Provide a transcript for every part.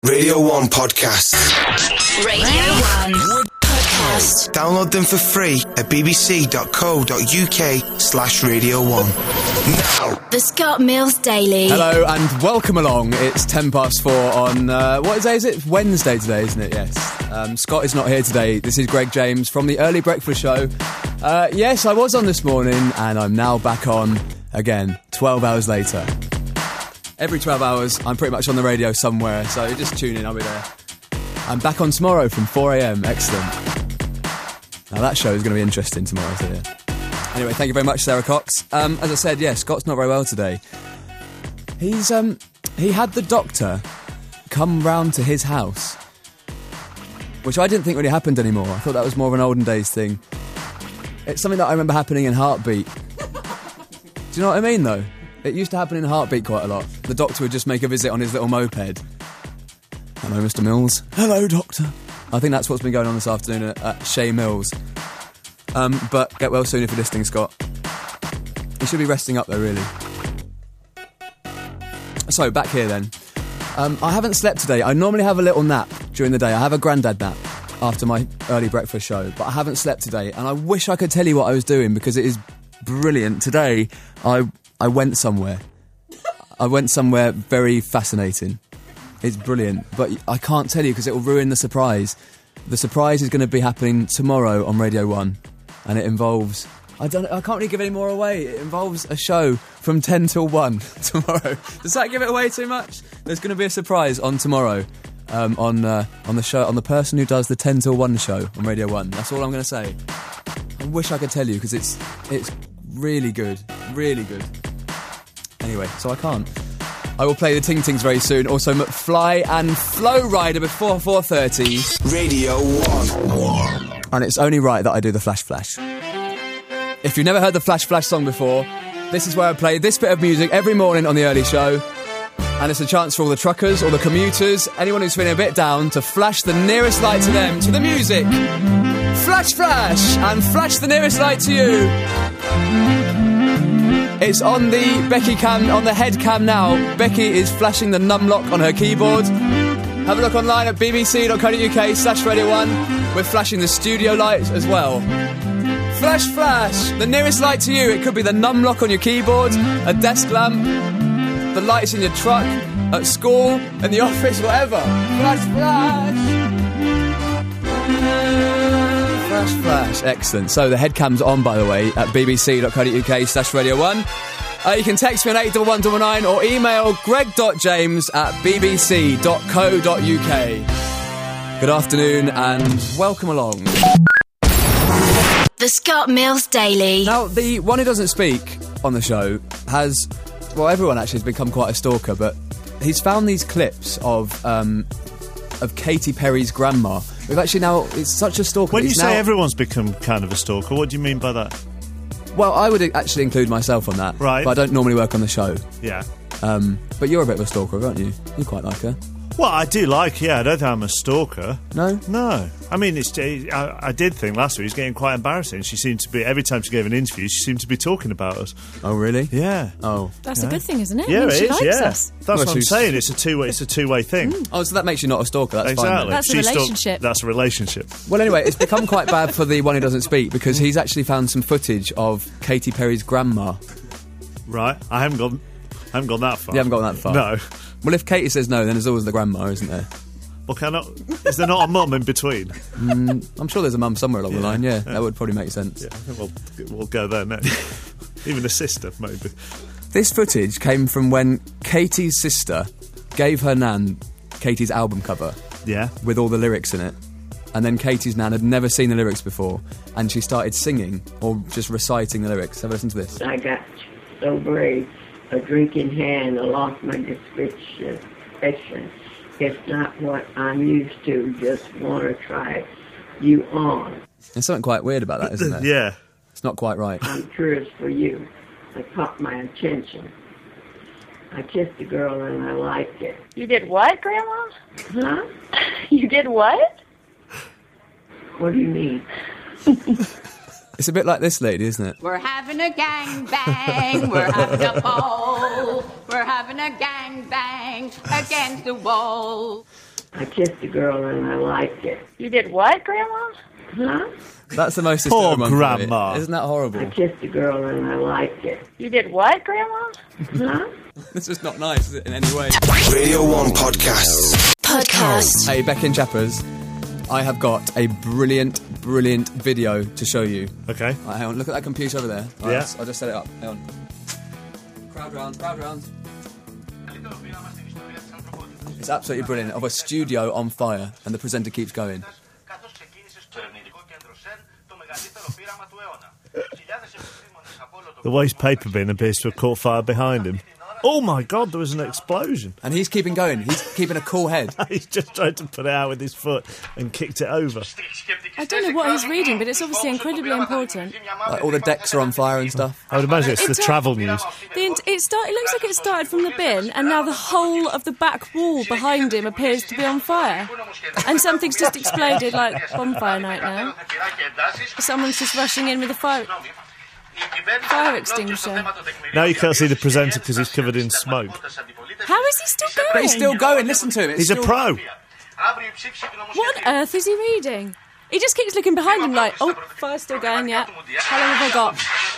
Radio 1 Podcast. Radio 1 Podcast. Download them for free at bbc.co.uk/Radio 1. Now. The Scott Mills Daily. Hello and welcome along. It's 4:10 on, what day is it? Wednesday today, isn't it? Yes. Scott is not here today. This is Greg James from the Early Breakfast Show. Yes, I was on this morning and I'm now back on again, 12 hours later. Every 12 hours, I'm pretty much on the radio somewhere, so just tune in, I'll be there. I'm back on tomorrow from 4 a.m, excellent. Now that show is going to be interesting tomorrow, so yeah. Anyway, thank you very much, Sarah Cox. As I said, yeah, Scott's not very well today. He had the doctor come round to his house, which I didn't think really happened anymore. I thought that was more of an olden days thing. It's something that I remember happening in Heartbeat. Do you know what I mean, though? It used to happen in Heartbeat quite a lot. The doctor would just make a visit on his little moped. Hello, Mr. Mills. Hello, doctor. I think that's what's been going on this afternoon at Shea Mills. But get well soon if you're listening, Scott. You should be resting up, though, really. So, back here, then. I haven't slept today. I normally have a little nap during the day. I have a grandad nap after my early breakfast show. But I haven't slept today. And I wish I could tell you what I was doing, because it is brilliant. Today, I went somewhere. I went somewhere very fascinating. It's brilliant. But I can't tell you because it will ruin the surprise. The surprise is going to be happening tomorrow on Radio 1. And it involves... I can't really give any more away. It involves a show from 10 till 1 tomorrow. Does that give it away too much? There's going to be a surprise on tomorrow. On the show, on the person who does the 10 till 1 show on Radio 1. That's all I'm going to say. I wish I could tell you because it's really good. Really good. Anyway, so I can't. I will play the Ting Tings very soon. Also, McFly and Flow Rider before 4:30. Radio 1. And it's only right that I do the Flash Flash. If you've never heard the Flash Flash song before, this is where I play this bit of music every morning on the early show. And it's a chance for all the truckers, all the commuters, anyone who's feeling a bit down, to flash the nearest light to them, to the music. Flash Flash! And flash the nearest light to you. It's on the Becky cam, on the head cam now. Becky is flashing the numlock on her keyboard. Have a look online at bbc.co.uk/Radio 1. We're flashing the studio lights as well. Flash, flash! The nearest light to you. It could be the numlock on your keyboard, a desk lamp, the lights in your truck, at school, in the office, whatever. Flash, flash! Flash, flash. Excellent. So the headcam's on, by the way, at bbc.co.uk/Radio 1. You can text me on 81199 or email greg.james@bbc.co.uk. Good afternoon and welcome along. The Scott Mills Daily. Now, the one who doesn't speak on the show has... Well, everyone actually has become quite a stalker, but he's found these clips of Katy Perry's grandma. We've actually now... It's such a stalker. When you say everyone's become kind of a stalker, what do you mean by that? Well, I would actually include myself on that. Right. But I don't normally work on the show. Yeah. But you're a bit of a stalker, aren't you? You quite like her. Well, I do like, yeah. I don't think I'm a stalker. No? No. I mean, I did think last week it was getting quite embarrassing. She seemed to be, every time she gave an interview, she seemed to be talking about us. Oh, really? Yeah. Oh. That's a good thing, isn't it? Yeah, I mean, it she is, likes yeah. us. That's what I'm saying. It's a two-way thing. Oh, so that makes you not a stalker. That's exactly. fine. That's a relationship. That's a relationship. Well, anyway, it's become quite bad for the one who doesn't speak because he's actually found some footage of Katy Perry's grandma. Right. I haven't gone that far. You haven't gone that far? No. Well, if Katy says no, then there's always the grandma, isn't there? Well, is there not a mum in between? I'm sure there's a mum somewhere along the line, yeah. That would probably make sense. Yeah, I think we'll go there next. Even a sister, maybe. This footage came from when Katy's sister gave her nan Katy's album cover. Yeah. With all the lyrics in it. And then Katy's nan had never seen the lyrics before, and she started singing, or just reciting the lyrics. Have a listen to this. I got so brave, a drink in hand, I lost my description. It's not what I'm used to, just want to try you on. There's something quite weird about that, isn't there? Yeah. It's not quite right. I'm curious for you. It caught my attention. I kissed the girl and I liked it. You did what, Grandma? Huh? You did what? What do you mean? It's a bit like this lady, isn't it? We're having a gangbang, we're having a ball, we're having a gangbang against the wall. I kissed a girl and I liked it. You did what, Grandma? Huh? That's the most Poor hysterical one for me. Grandma. Isn't that horrible? I kissed a girl and I liked it. You did what, Grandma? Huh? This is not nice, is it, in any way? Radio 1 podcasts. Podcast. Hey, Becky and Chappers, I have got a brilliant video to show you. Okay. Right, hang on, look at that computer over there. Right, Yeah. I'll just set it up. Hang on. Crowd round. It's absolutely brilliant. Of a studio on fire, and the presenter keeps going. The waste paper bin appears to have caught fire behind him. Oh my God, there was an explosion. And he's keeping going. He's keeping a cool head. He's just tried to put it out with his foot and kicked it over. I don't know what he's reading, but it's obviously incredibly important. Like, all the decks are on fire and stuff. I would imagine it's the travel news. It looks like it started from the bin, and now the whole of the back wall behind him appears to be on fire. And something's just exploded, like bonfire night now. Someone's just rushing in with a fire extinguisher. Now you can't see the presenter because he's covered in smoke. How is he still going? But he's still going. Listen to him. It's He's a still- pro. What on earth is he reading? He just keeps looking behind him like, oh, fire's still going, yeah. How long have I got?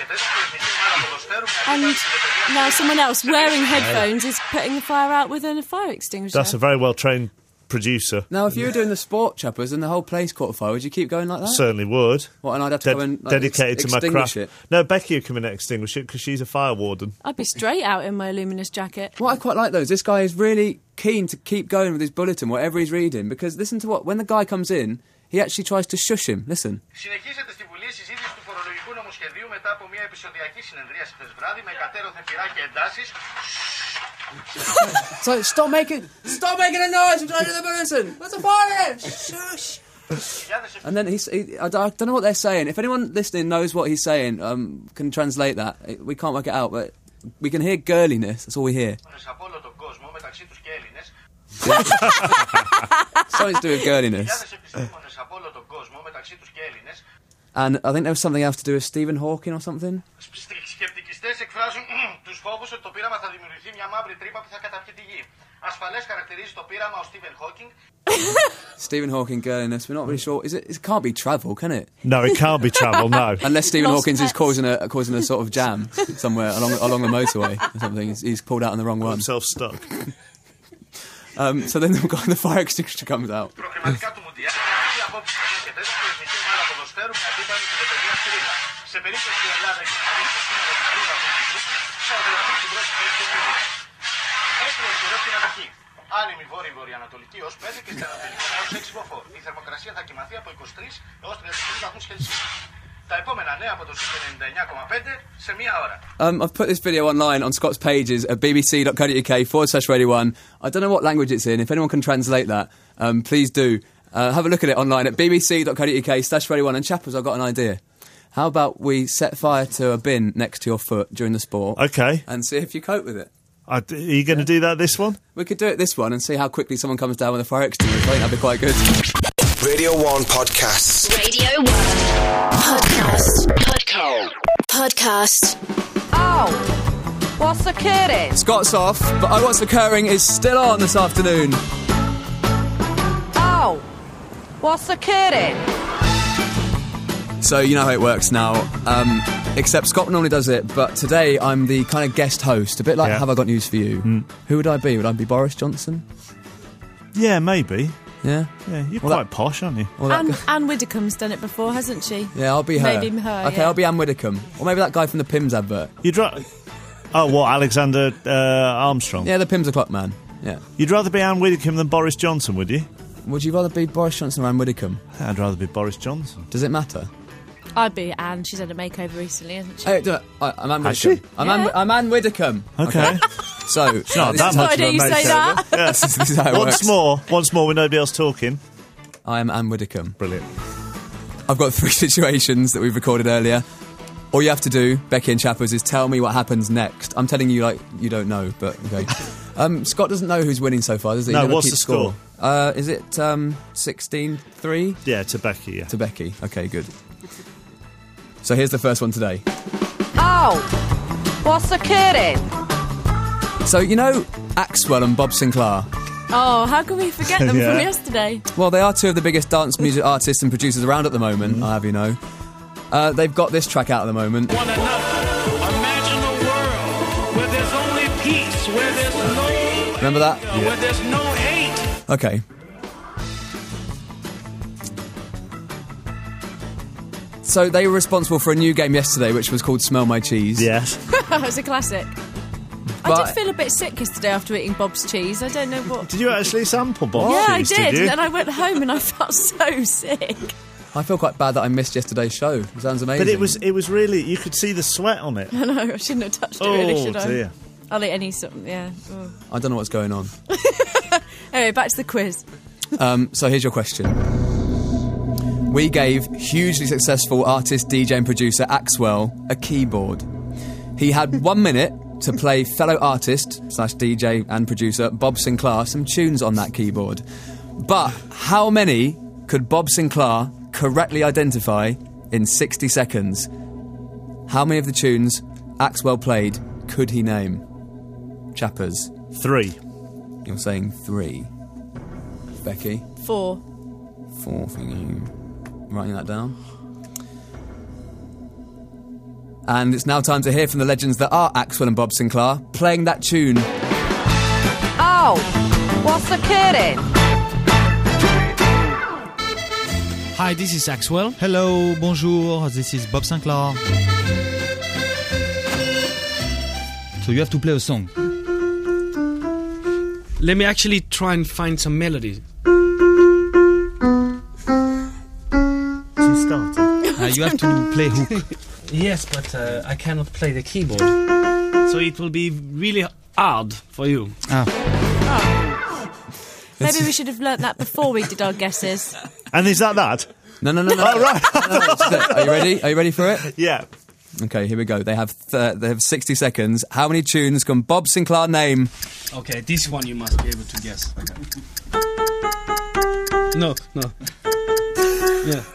And now someone else wearing headphones is putting the fire out with a fire extinguisher. That's a very well-trained producer. Now, if you were doing the sport, Chappers, and the whole place caught fire, would you keep going like that? Certainly would. What, and I'd have to come and like, dedicated to my extinguish craft. it? No, Becky would come in and extinguish it because she's a fire warden. I'd be straight out in my luminous jacket. What I quite like, though, is this guy is really keen to keep going with his bulletin, whatever he's reading, because listen to when the guy comes in, he actually tries to shush him. Listen. Συνεχίζεται στη Βουλή συζήτηση του φορολογικού νομοσχεδίου μετά από μια επεισοδιακή συνεδρίαση χθες βράδυ με κατέρωθεν πειρά και εντάσεις. So stop making a noise! I'm trying to do the bulletin. What's the fire? Shush. And then I don't know what they're saying. If anyone listening knows what he's saying, can translate that. We can't work it out, but we can hear girliness. That's all we hear. Από όλο τον κόσμο μεταξύ τους και Έλληνες. Something to do with girliness. Επιστήμονες από όλο τον κόσμο μεταξύ τους και Έλληνες. And I think there was something else to do with Stephen Hawking or something. Σκεπτικιστές εκφράζουν τους φόβους ότι το πείραμα θα δημιουργηθεί μια μαύρη τρύπα που θα καταπιεί τη γη. Ασφαλές χαρακτηρίζει το πείραμα ο Stephen Hawking. Stephen Hawking girliness. We're not really sure. It can't be travel, can it? No, it can't be travel, no. Unless Stephen Lost Hawkins is pets. causing a sort of jam somewhere along the motorway or something. He's pulled out on the wrong one. Himself stuck. So then the fire extinguisher comes out. Προκριματικά του Μουντιάλ, η απόψη και τέτοια του εθνική ομάδα ποδοσφαίρου με αντίπαλο τη Λετωνία Στρίλα. Σε περίπτωση η Ελλάδα εξασφαλίσει το σύνολο του τρίτου αγωνιστικού, θα οδηγηθεί στην πρώτη θέση του μήνυμα. Έτσι ισχυρό στην Αττική. Άνεμη βόρειο-βορειοανατολική ως 5 και στην Ανατολική έως 6 μποφόρ. Η θερμοκρασία θα κοιμαθεί από 23 έως 33 βαθμούς Κελσίου. Τα επόμενα νέα από το ΣΥΠ 99,5 σε μία ώρα. I've put this video online on Scott's pages at bbc.co.uk/Radio 1. I don't know what language it's in. If anyone can translate that, please do. Have a look at it online at bbc.co.uk/Radio 1. And Chappers, I've got an idea. How about we set fire to a bin next to your foot during the sport? Okay. And see if you cope with it. Are you going to do that this one? We could do it this one and see how quickly someone comes down with a fire extinguisher. I think that'd be quite good. Radio 1 podcasts. Radio 1 Podcast. Oh, what's occurring? Scott's off, but What's Occurring is still on this afternoon. Oh, what's occurring? So you know how it works now. Except Scott normally does it, but today I'm the kind of guest host, a bit like Have I Got News For You. Who would I be? Would I be Boris Johnson? Yeah, maybe. Yeah? Yeah, you're Well, quite posh, aren't you? Or that Anne Widdecombe's done it before, hasn't she? Yeah, I'll be her. Maybe her, Okay, yeah. I'll be Anne Widdecombe. Or maybe that guy from the Pimm's advert. Oh, what, Alexander Armstrong? Yeah, the Pimm's a clock man. Yeah. You'd rather be Anne Widdecombe than Boris Johnson, would you? Would you rather be Boris Johnson or Anne Widdecombe? I'd rather be Boris Johnson. Does it matter? I'd be Anne. She's had a makeover recently, hasn't she? Hey, I'm Anne Has Widdecombe. she? I'm Anne Widdecombe. Okay. So, Not this that is- much Why of a don't you say makeover. that? this is how it works. Once more with nobody else talking. I am Anne Widdecombe. Brilliant. I've got 3 situations that we've recorded earlier. All you have to do, Becky and Chappers, is tell me what happens next. I'm telling you like you don't know, but okay. Scott doesn't know who's winning so far, does he? No, He never what's keeps the score? Is it 16-3? Yeah, to Becky, yeah. To Becky. Okay, good. So here's the first one today. Oh, what's occurring? So, you know Axwell and Bob Sinclair? Oh, how can we forget them Yeah. from yesterday? Well, they are two of the biggest dance music artists and producers around at the moment, I'll have you know. They've got this track out at the moment. One another. Imagine a world where there's only peace, where there's no Remember that? where there's no hate. Okay. So they were responsible for a new game yesterday, which was called Smell My Cheese. Yes. It was a classic. I But- did feel a bit sick yesterday after eating Bob's cheese. I don't know what. Did you actually sample Bob's Yeah, cheese? I did. you? And I went home and I felt so sick. I feel quite bad that I missed yesterday's show. It sounds amazing. But it was really, you could see the sweat on it. I know, I shouldn't have touched it, really, should I? Dear. I'll eat any something, yeah. Oh. I don't know what's going on. Anyway, back to the quiz. So here's your question. We gave hugely successful artist, DJ and producer Axwell a keyboard. He had 1 minute to play fellow artist / DJ and producer Bob Sinclair some tunes on that keyboard. But how many could Bob Sinclair correctly identify in 60 seconds? How many of the tunes Axwell played could he name? Chappers. 3. You're saying 3. Becky? 4. 4 for you. Writing that down. And it's now time to hear from the legends that are Axwell and Bob Sinclair playing that tune. Oh, what's the kidding? Hi, this is Axwell. Hello, bonjour, this is Bob Sinclair. So you have to play a song. Let me actually try and find some melody. She started. You have to play hook. Yes, but I cannot play the keyboard. So it will be really hard for you. Maybe we should have learnt that before we did our guesses. And is that that? No. Oh, right. No, this is it. Are you ready? Are you ready for it? Yeah. Okay, here we go. They have 60 seconds. How many tunes can Bob Sinclair name? Okay, this one you must be able to guess. No. Yeah.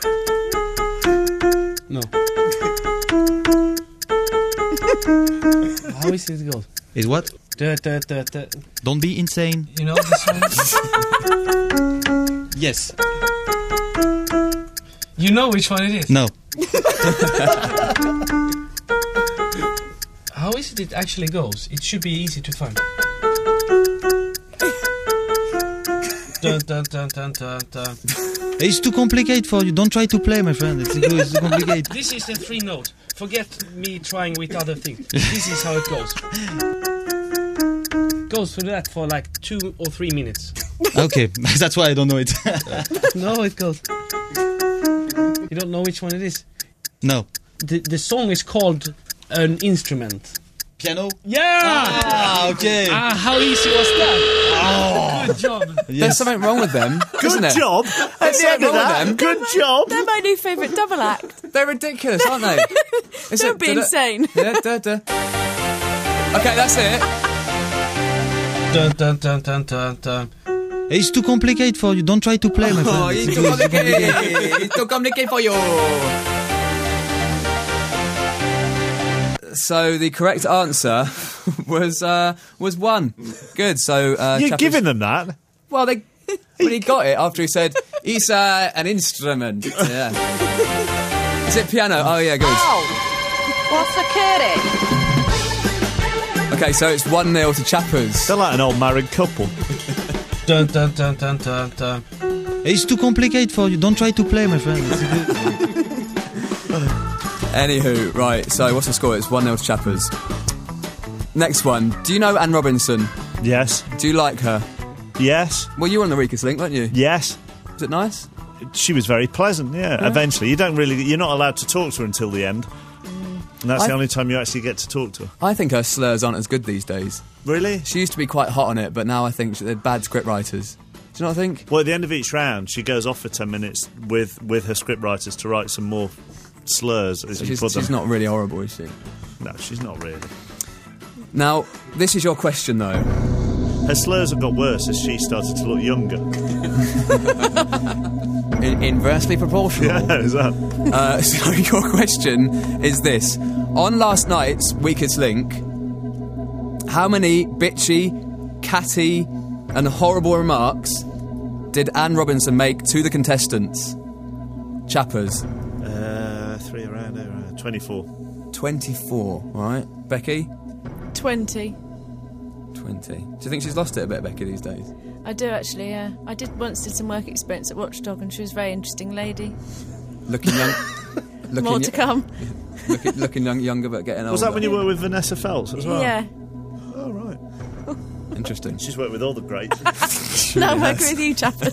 No. How is it go? Is what? Don't be insane. You know this one? Yes. You know which one it is? No. How is it actually goes? It should be easy to find. Dun, dun, dun, dun, dun, dun. It's too complicated for you. Don't try to play, my friend. It's too complicated. This is the 3 notes. Forget me trying with other things. This is how it goes. Goes for that for like 2 or 3 minutes. Okay, that's why I don't know it. No, it goes. You don't know which one it is? No. The song is called An Instrument. Piano? Yeah! Okay. How easy was that? Oh. Good job. There's something wrong with them, isn't Good there? job. At the end of that, good job. They're my new favourite double act. They're ridiculous, aren't they? Don't be insane. Okay, that's it. Dun, dun, dun, dun, dun, dun. It's too complicated for you. Don't try to play, my friend. Oh, it's too complicated. It's too complicated for you. So the correct answer was 1. Good. So You're Chappers- giving them that? Well, when he got it after he said it's an instrument. Yeah. Is it piano? Oh yeah, good. Oh, what's the kidding? Okay, so it's 1-0 to Chappers. They're like an old married couple. Dun, dun, dun, dun, dun, dun. It's too complicated for you. Don't try to play, my friend. Anywho, right, so what's the score? It's 1-0 to Chappers. Next one. Do you know Anne Robinson? Yes. Do you like her? Yes. Well, you were on the Weakest Link, weren't you? Yes. Was it nice? She was very pleasant, yeah. Eventually. You're not allowed to talk to her until the end. And that's the only time you actually get to talk to her. I think her slurs aren't as good these days. Really? She used to be quite hot on it, but now I think they're bad script writers. Do you not think? Well, at the end of each round, she goes off for 10 minutes with her script writers to write some more slurs, as you put them. She's not really horrible, is she? No, she's not really. Now, this is your question, though. Her slurs have got worse as she started to look younger. Inversely proportional. Yeah, is that? So your question is this. On last night's Weakest Link, how many bitchy, catty, and horrible remarks did Anne Robinson make to the contestants? Chappers. 3 around 24. 24, alright. Becky? 20. 20. Do you think she's lost it a bit, Becky, these days? I do, actually, yeah. I did some work experience at Watchdog, and she was a very interesting lady. Looking young. More to come. looking younger, but getting older. Was that when you were with Vanessa Feltz as well? Yeah. Oh, right. Interesting. She's worked with all the greats. No, I'm working with you, Chappers.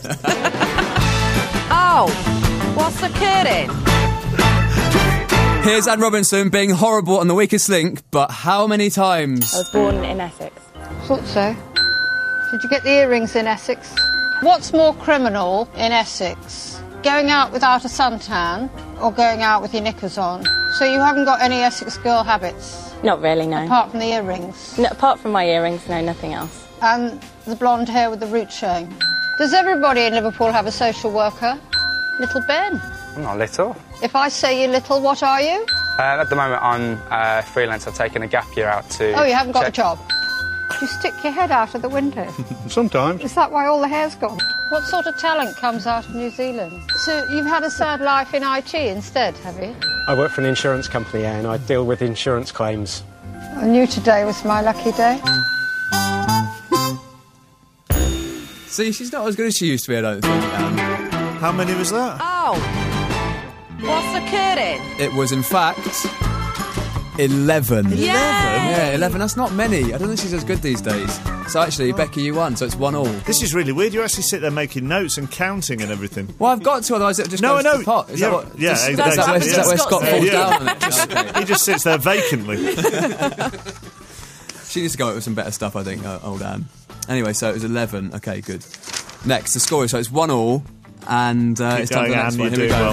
Oh, what's the kidding? Here's Anne Robinson being horrible on The Weakest Link, but how many times? I was born in Essex. Thought so. Did you get the earrings in Essex? What's more criminal in Essex? Going out without a suntan or going out with your knickers on? So you haven't got any Essex girl habits? Not really, no. Apart from the earrings? No, apart from my earrings, no, nothing else. And the blonde hair with the root showing? Does everybody in Liverpool have a social worker? Little Ben? Not little. If I say you're little, what are you? At the moment, I'm freelance. I've taken a gap year out to... Oh, you haven't got a job? You stick your head out of the window? Sometimes. Is that why all the hair's gone? What sort of talent comes out of New Zealand? So you've had a sad life in IT instead, have you? I work for an insurance company, and I deal with insurance claims. I knew today was my lucky day. See, she's not as good as she used to be, I don't think, Anne. How many was that? Oh, what's the kidding? It was, in fact, 11. Yay! Yeah, 11. That's not many. I don't think she's as good these days. So actually, Becky, you won, so it's 1-1. This is really weird. You actually sit there making notes and counting and everything. Well, I've got to, otherwise it just goes to the pot. Is that where Scott falls down on it? He just sits there vacantly. She needs to go out with some better stuff, I think, old Anne. Anyway, so it was 11. Okay, good. Next, the score is, so it's 1-1, and it's time for the next one. Here we go.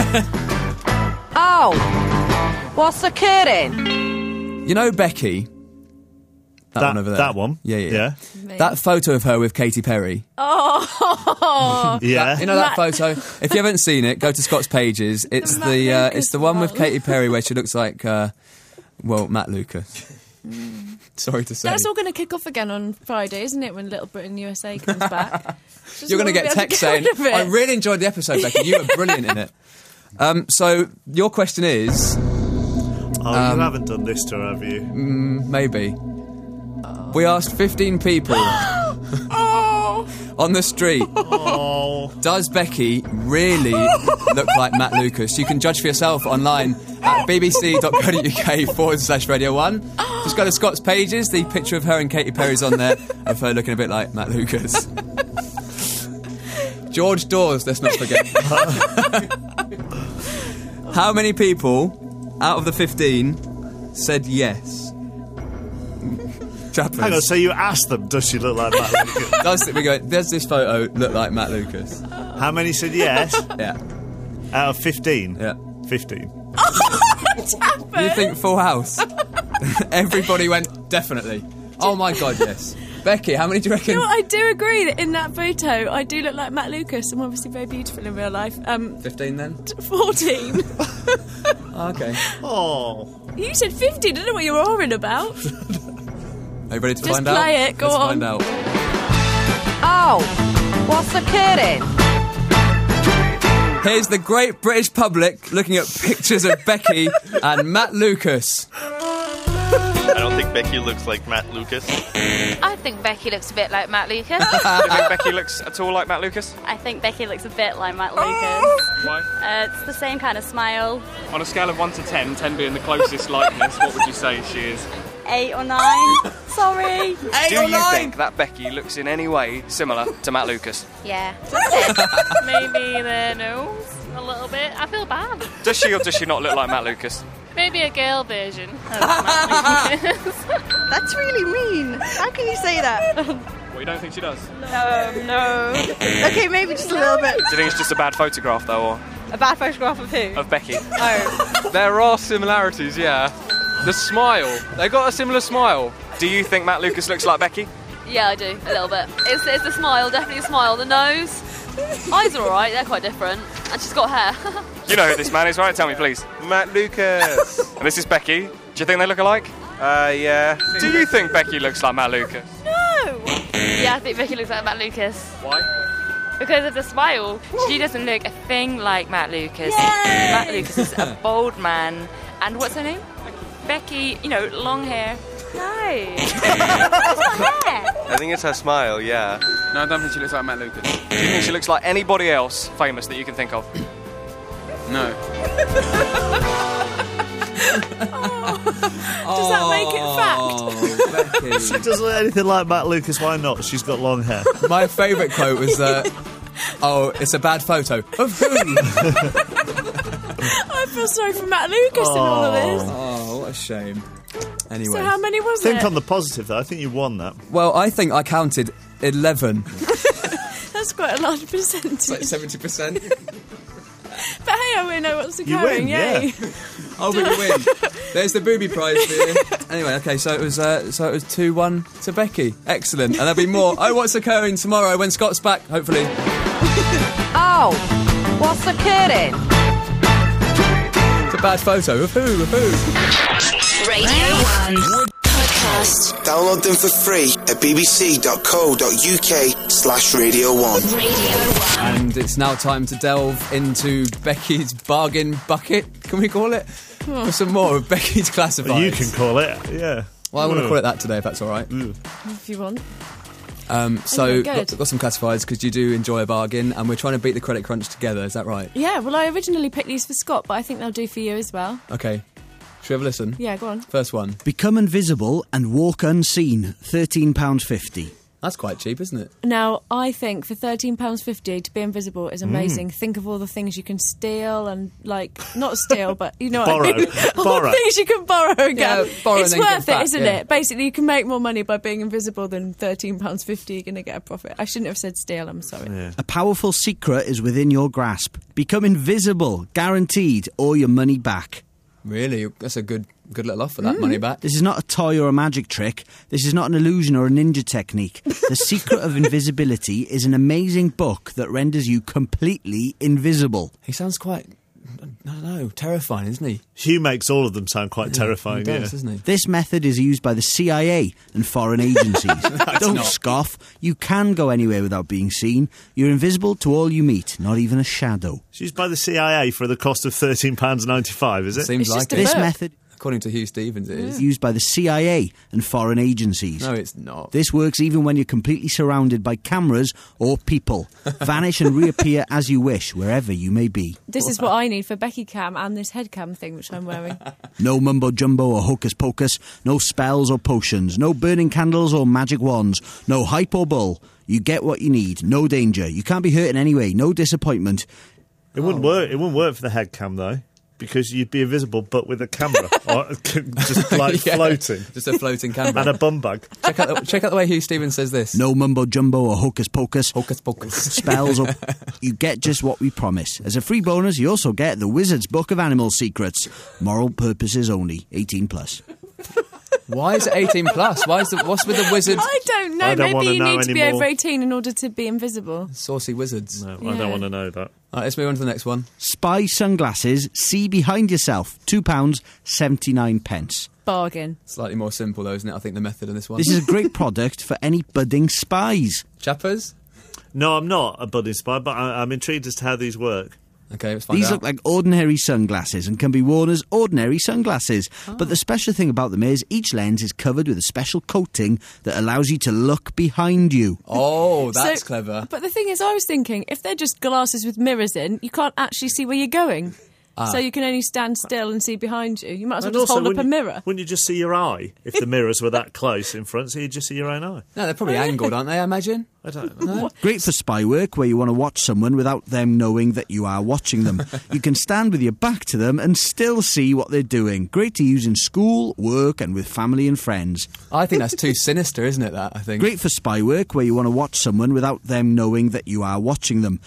Oh, what's the kidding? You know Becky? That one over there. That one? Yeah. That photo of her with Katy Perry. Oh! Yeah. You know that photo? If you haven't seen it, go to Scott's pages. It's the one with Katy Perry where she looks like, Matt Lucas. Sorry to say. That's all going to kick off again on Friday, isn't it, when Little Britain USA comes back? You're going to get text saying, I really enjoyed the episode, Becky. You were brilliant in it. So, your question is... you haven't done this to her, have you? Maybe. We asked 15 people on the street, does Becky really look like Matt Lucas? You can judge for yourself online at bbc.co.uk/Radio 1. Just go to Scott's pages. The picture of her and Katy Perry's on there, of her looking a bit like Matt Lucas. George Dawes, let's not forget. How many people out of the 15 said yes? Chappers. Hang on, so you asked them, does she look like Matt Lucas? Does this photo look like Matt Lucas? How many said yes? Yeah. Out of 15? Yeah. 15. You think Full House? Everybody went, definitely. Oh my God, yes. Becky, how many do you reckon? You know what, I do agree that in that photo I do look like Matt Lucas. I'm obviously very beautiful in real life. 15 then? 14. Okay. Oh. You said 15, I don't know what you're roaring about. Are you ready to Just find out? play it, go Let's on. find out. Oh, what's the kidding? Here's the great British public looking at pictures of Becky and Matt Lucas. I don't think Becky looks like Matt Lucas. I think Becky looks a bit like Matt Lucas. Do you think Becky looks at all like Matt Lucas? I think Becky looks a bit like Matt Lucas. Why? It's the same kind of smile. On a scale of 1 to 10, 10 being the closest likeness, what would you say she is? 8 or 9. Sorry. 8 Do you think that Becky looks in any way similar to Matt Lucas? Yeah. Maybe the nose a little bit. I feel bad. Does she or does she not look like Matt Lucas? Maybe a girl version of Matt Lucas. That's really mean. How can you say that? Well, you don't think she does? No. Okay, maybe just a little bit. Do you think it's just a bad photograph, though, or...? A bad photograph of who? Of Becky. Oh. There are similarities, yeah. The smile. They got a similar smile. Do you think Matt Lucas looks like Becky? Yeah, I do. A little bit. It's the smile, definitely a smile. The nose. Eyes are alright, they're quite different. And she's got hair. You know who this man is, right? Tell me, please. Matt Lucas. And this is Becky. Do you think they look alike? Yeah. Do you think Becky looks like Matt Lucas? No. Yeah, I think Becky looks like Matt Lucas. Why? Because of the smile. She doesn't look a thing like Matt Lucas. Matt Lucas is a bold man. And what's her name? Becky, long hair. No. It's not hair. I think it's her smile, yeah. No, I don't think she looks like Matt Lucas. Do you think she looks like anybody else famous that you can think of? No. Does that make it fact? Becky. She doesn't look anything like Matt Lucas. Why not? She's got long hair. My favourite quote was it's a bad photo. Of who? I feel sorry for Matt Lucas in all of this. Oh, what a shame. Anyway. So how many was Think it? on the positive, though. I think you won that. Well, I think I counted 11. That's quite a large percentage. It's like 70%. But hey, I win. What's the You going? win, Yay! yeah. Oh, but you win. There's the booby prize for you. Anyway, okay, so it was 2-1 to Becky. Excellent. And there'll be more. Oh, what's occurring tomorrow when Scott's back, hopefully. Oh, what's occurring? It's a bad photo. Of who? Radio 1 Podcast. Download them for free at bbc.co.uk/Radio 1. Radio 1. And it's now time to delve into Becky's bargain bucket, can we call it? For some more of Becky's classifieds. Well, you can call it, yeah. Well, I want to call it that today, if that's all right. If you want. So, good. got some classifieds because you do enjoy a bargain, and we're trying to beat the credit crunch together, is that right? Yeah, well, I originally picked these for Scott, but I think they'll do for you as well. Okay. Should we have a listen? Yeah, go on. First one. Become invisible and walk unseen. £13.50. That's quite cheap, isn't it? Now, I think for £13.50 to be invisible is amazing. Think of all the things you can steal and, not steal, but you know Borrow. what I mean? All Borrow. the things you can borrow again. Yeah, borrow it's and then worth give it, back, isn't yeah. it? Basically, you can make more money by being invisible than £13.50. You're going to get a profit. I shouldn't have said steal, I'm sorry. Yeah. A powerful secret is within your grasp. Become invisible, guaranteed, or your money back. Really? That's a good little offer, that money back. This is not a toy or a magic trick. This is not an illusion or a ninja technique. The Secret of Invisibility is an amazing book that renders you completely invisible. He sounds quite, I don't know, terrifying, isn't he? Hugh makes all of them sound quite terrifying, He does, doesn't he? This method is used by the CIA and foreign agencies. Don't not. scoff. You can go anywhere without being seen. You're invisible to all you meet, not even a shadow. It's used by the CIA for the cost of £13.95, is it? Seems It's like just a it. This book. method According to Hugh Stevens, it is. is used by the CIA and foreign agencies. No, it's not. This works even when you're completely surrounded by cameras or people. Vanish and reappear as you wish, wherever you may be. This is what I need for Becky Cam and this head cam thing, which I'm wearing. No mumbo-jumbo or hocus-pocus, no spells or potions, no burning candles or magic wands, no hype or bull. You get what you need, no danger. You can't be hurt in any way, no disappointment. It wouldn't work. It wouldn't work for the head cam, though, because you'd be invisible, but with a camera. Or just Yeah, floating. Just a floating camera. And a bum bag. Check out the way Hugh Stevens says this. No mumbo-jumbo or hocus-pocus. Hocus pocus. Spells or... You get just what we promise. As a free bonus, you also get the Wizard's Book of Animal Secrets. Moral purposes only. 18+. Why is it 18 plus? What's with the wizard? I don't know. I don't wanna Maybe you know need to be anymore. over 18 in order to be invisible. Saucy wizards. No, I Yeah. don't want to know that. All right, let's move on to the next one. Spy sunglasses. See behind yourself. £2.79. Bargain. Slightly more simple, though, isn't it? I think the method in this one. This is a great product for any budding spies. Chappers? No, I'm not a budding spy, but I'm intrigued as to how these work. Okay, let's find These out. look like ordinary sunglasses and can be worn as ordinary sunglasses. But the special thing about them is each lens is covered with a special coating that allows you to look behind you. Oh, that's So- clever. But the thing is, I was thinking, if they're just glasses with mirrors in, you can't actually see where you're going. So you can only stand still and see behind you. You might as well And just also, hold up a wouldn't you- mirror. Wouldn't you just see your eye if the mirrors were that close in front, so you'd just see your own eye? No, they're probably angled, aren't they, I imagine? I don't know. No? Great for spy work where you want to watch someone without them knowing that you are watching them. You can stand with your back to them and still see what they're doing. Great to use in school, work and with family and friends. I think that's too sinister, isn't it, that, I think? Great for spy work where you want to watch someone without them knowing that you are watching them.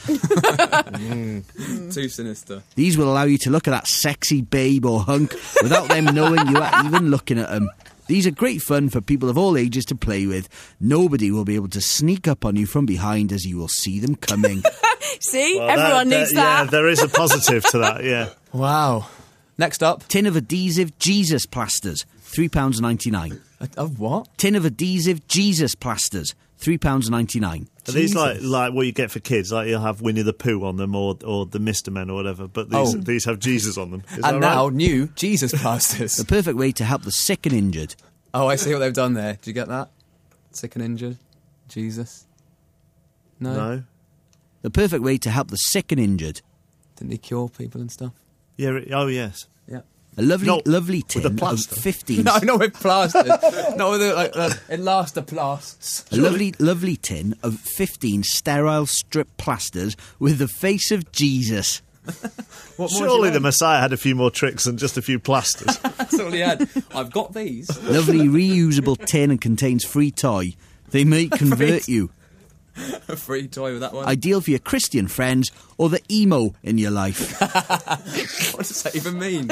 Too sinister. These will allow you to look at that sexy babe or hunk without them knowing you are even looking at them. These are great fun for people of all ages to play with. Nobody will be able to sneak up on you from behind as you will see them coming. See? Well, Everyone needs Yeah, that. there is a positive to that, yeah. Wow. Next up. Tin of adhesive Jesus plasters, £3.99. Of what? Tin of adhesive Jesus plasters, £3.99. Are these like what you get for kids? Like you'll have Winnie the Pooh on them or the Mr. Men or whatever, but these have Jesus on them. Is And that now, right? new Jesus plasters. The perfect way to help the sick and injured. Oh, I see what they've done there. Do you get that? Sick and injured? Jesus? No? The perfect way to help the sick and injured. Didn't he cure people and stuff? Yeah. Oh, yes. Yeah. A lovely tin with a of plaster. 15... No, not with plasters. Not with elastoplasts. A lovely tin of 15 sterile strip plasters with the face of Jesus. Surely the Messiah had a few more tricks than just a few plasters. That's all he had. I've got these. Lovely reusable tin and contains free toy. They may convert you. A free toy with that one. Ideal for your Christian friends or the emo in your life. What does that even mean?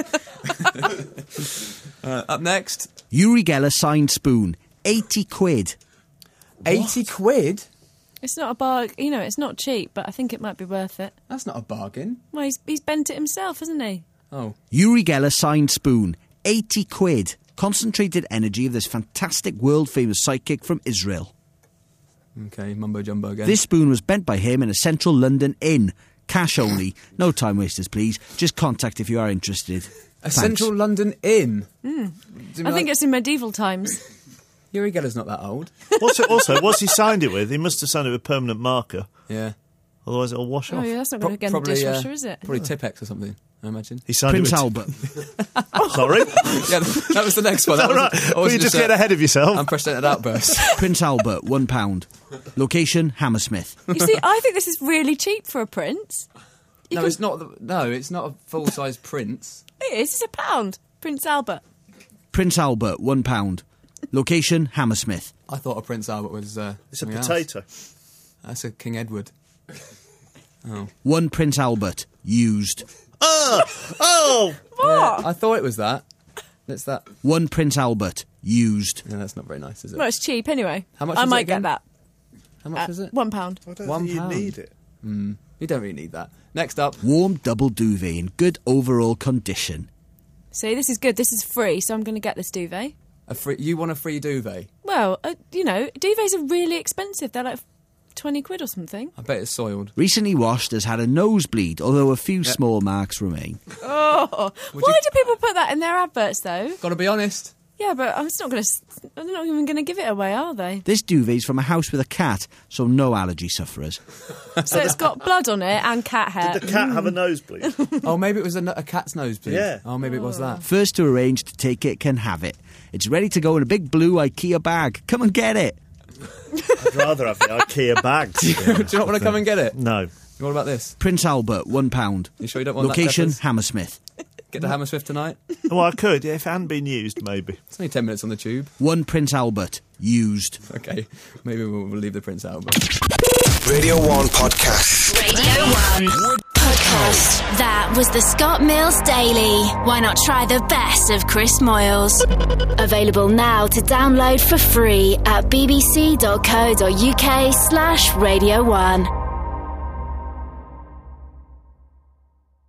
Up next. Uri Geller signed spoon. 80 quid. 80 quid? It's not a bargain. You know, it's not cheap, but I think it might be worth it. That's not a bargain. Well, he's bent it himself, hasn't he? Oh. Uri Geller signed spoon. 80 quid. Concentrated energy of this fantastic world-famous sidekick from Israel. Okay, mumbo jumbo again. This spoon was bent by him in a central London inn. Cash only. No time wasters, please. Just contact if you are interested. A central London inn? I think it's in medieval times. Uri Geller's not that old. What's he signed it with? He must have signed it with permanent marker. Yeah. Otherwise it'll wash off. Oh, yeah, that's not going to get in the dishwasher, is it? Probably Tipex or something, I imagine. He signed Prince it with Albert. Sorry? Yeah, that was the next one. Is that right? Well, you just get ahead of yourself. Unprecedented outburst. Prince Albert, £1. Location, Hammersmith. You see, I think this is really cheap for a prince. It's not. No, it's not a full-size prince. It is. It's £1. Prince Albert. Prince Albert, £1. Location, Hammersmith. I thought a Prince Albert was. It's a potato. That's a King Edward. Oh. One Prince Albert, used. Oh! What? Yeah, I thought it was that. It's that. One Prince Albert, used. Yeah, that's not very nice, is it? Well, it's cheap anyway. How much I is it might again? get that. How much is it? £1. I don't think you £1. need it. You don't really need that. Next up. Warm double duvet in good overall condition. See, this is good. This is free, so I'm going to get this duvet. You want a free duvet? Well, you know, duvets are really expensive. They're like 20 quid or something. I bet it's soiled. Recently washed has had a nosebleed, although a few small marks remain. Oh, why do people put that in their adverts, though? Got to be honest. Yeah, but they're not even going to give it away, are they? This duvet's from a house with a cat, so no allergy sufferers. So it's got blood on it and cat hair. Did the cat have a nosebleed? Oh, maybe it was a cat's nosebleed. Yeah. Oh, maybe it was that. First to arrange to take it can have it. It's ready to go in a big blue IKEA bag. Come and get it. I'd rather have the IKEA bag. Do you not want to come and get it? No. What about this? Prince Albert, £1. You sure you don't want Location, that? Location, Hammersmith. Get to Hammersmith tonight? Well, I could, yeah, if it hadn't been used, maybe. It's only 10 minutes on the tube. One Prince Albert, used. Okay, maybe we'll leave the Prince Albert. Radio 1 Podcast. Radio 1 Podcast. That was the Scott Mills Daily. Why not try the best of Chris Moyles? Available now to download for free at bbc.co.uk/Radio 1.